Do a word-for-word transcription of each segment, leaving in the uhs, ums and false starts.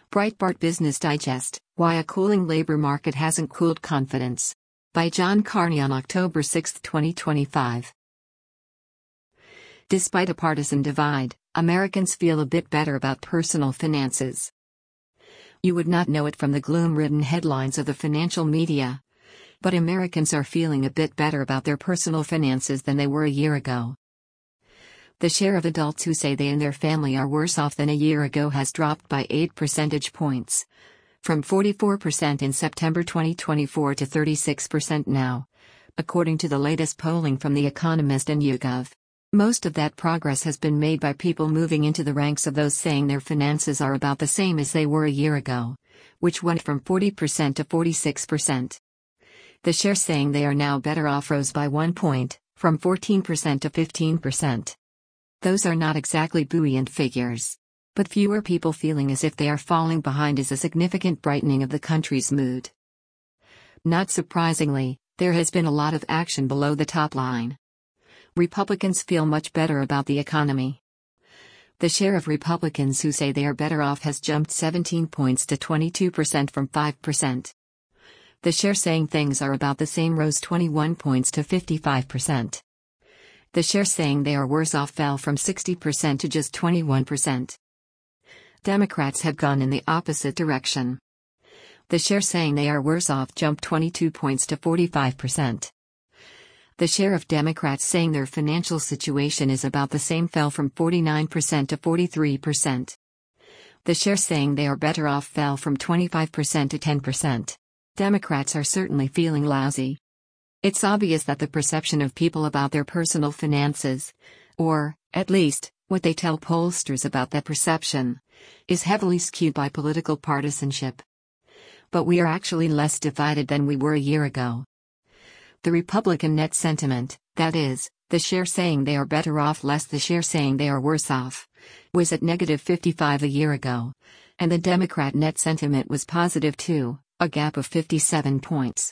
Breitbart Business Digest: Why a Cooling Labor Market Hasn't Cooled Confidence. By John Carney on October sixth, twenty twenty-five. Despite a partisan divide, Americans feel a bit better about personal finances. You would not know it from the gloom-ridden headlines of the financial media, but Americans are feeling a bit better about their personal finances than they were a year ago. The share of adults who say they and their family are worse off than a year ago has dropped by eight percentage points, from forty-four percent in September twenty twenty-four to thirty-six percent now, according to the latest polling from The Economist and YouGov. Most of that progress has been made by people moving into the ranks of those saying their finances are about the same as they were a year ago, which went from forty percent to forty-six percent. The share saying they are now better off rose by one point, from fourteen percent to fifteen percent. Those are not exactly buoyant figures. But fewer people feeling as if they are falling behind is a significant brightening of the country's mood. Not surprisingly, there has been a lot of action below the top line. Republicans feel much better about the economy. The share of Republicans who say they are better off has jumped seventeen points to twenty-two percent from five percent. The share saying things are about the same rose twenty-one points to fifty-five percent. The share saying they are worse off fell from sixty percent to just twenty-one percent. Democrats have gone in the opposite direction. The share saying they are worse off jumped twenty-two points to forty-five percent. The share of Democrats saying their financial situation is about the same fell from forty-nine percent to forty-three percent. The share saying they are better off fell from twenty-five percent to ten percent. Democrats are certainly feeling lousy. It's obvious that the perception of people about their personal finances, or, at least, what they tell pollsters about that perception, is heavily skewed by political partisanship. But we are actually less divided than we were a year ago. The Republican net sentiment, that is, the share saying they are better off less the share saying they are worse off, was at negative fifty-five a year ago, and the Democrat net sentiment was positive two, a gap of fifty-seven points.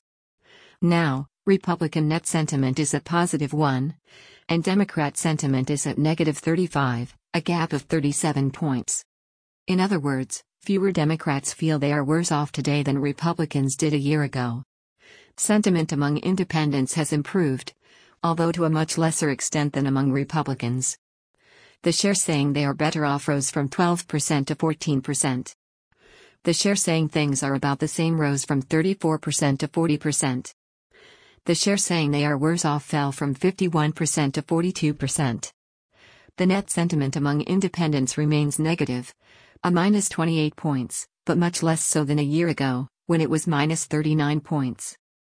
Now, Republican net sentiment is at positive one, and Democrat sentiment is at negative thirty-five, a gap of thirty-seven points. In other words, fewer Democrats feel they are worse off today than Republicans did a year ago. Sentiment among independents has improved, although to a much lesser extent than among Republicans. The share saying they are better off rose from twelve percent to fourteen percent. The share saying things are about the same rose from thirty-four percent to forty percent. The share saying they are worse off fell from fifty-one percent to forty-two percent. The net sentiment among independents remains negative, a minus twenty-eight points, but much less so than a year ago, when it was minus thirty-nine points.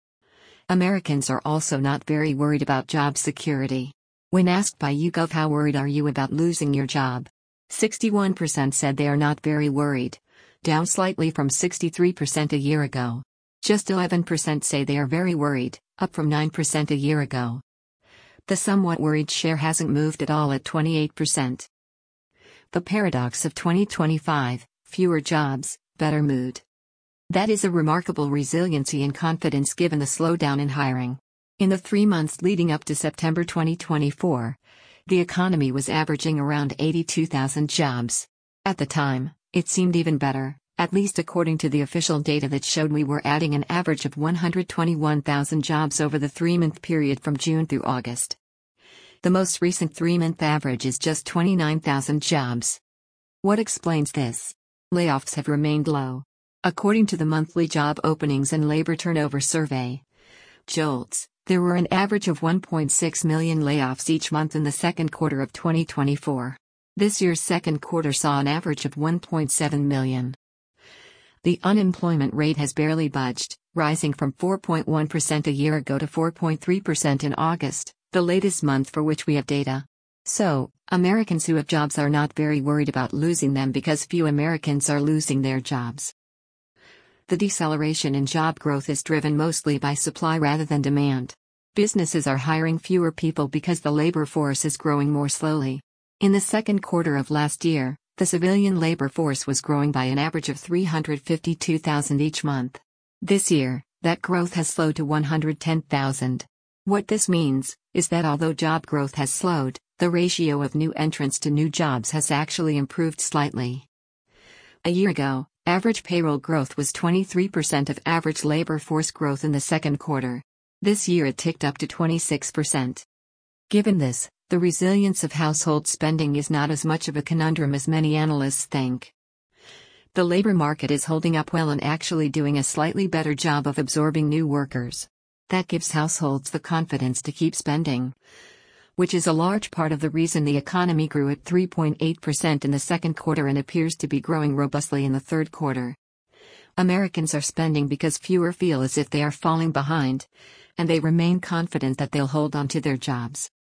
Americans are also not very worried about job security. When asked by YouGov how worried are you about losing your job, sixty-one percent said they are not very worried, down slightly from sixty-three percent a year ago. Just eleven percent say they are very worried, up from nine percent a year ago. The somewhat worried share hasn't moved at all at twenty-eight percent. The paradox of twenty twenty-five, fewer jobs, better mood. That is a remarkable resiliency and confidence given the slowdown in hiring. In the three months leading up to September twenty twenty-four, the economy was averaging around eighty-two thousand jobs. At the time, it seemed even better, at least according to the official data that showed we were adding an average of one hundred twenty-one thousand jobs over the three-month period from June through August. The most recent three-month average is just twenty-nine thousand jobs. What explains this? Layoffs have remained low. According to the monthly job openings and labor turnover survey, JOLTS, there were an average of one point six million layoffs each month in the second quarter of twenty twenty-four. This year's second quarter saw an average of one point seven million. The unemployment rate has barely budged, rising from four point one percent a year ago to four point three percent in August, the latest month for which we have data. So, Americans who have jobs are not very worried about losing them because few Americans are losing their jobs. The deceleration in job growth is driven mostly by supply rather than demand. Businesses are hiring fewer people because the labor force is growing more slowly. In the second quarter of last year, the civilian labor force was growing by an average of three hundred fifty-two thousand each month. This year, that growth has slowed to one hundred ten thousand. What this means is that although job growth has slowed, the ratio of new entrants to new jobs has actually improved slightly. A year ago, Average payroll growth was twenty-three percent of average labor force growth in the second quarter. This year it ticked up to twenty-six percent. Given this, the resilience of household spending is not as much of a conundrum as many analysts think. The labor market is holding up well and actually doing a slightly better job of absorbing new workers. That gives households the confidence to keep spending, which is a large part of the reason the economy grew at three point eight percent in the second quarter and appears to be growing robustly in the third quarter. Americans are spending because fewer feel as if they are falling behind, and they remain confident that they'll hold on to their jobs.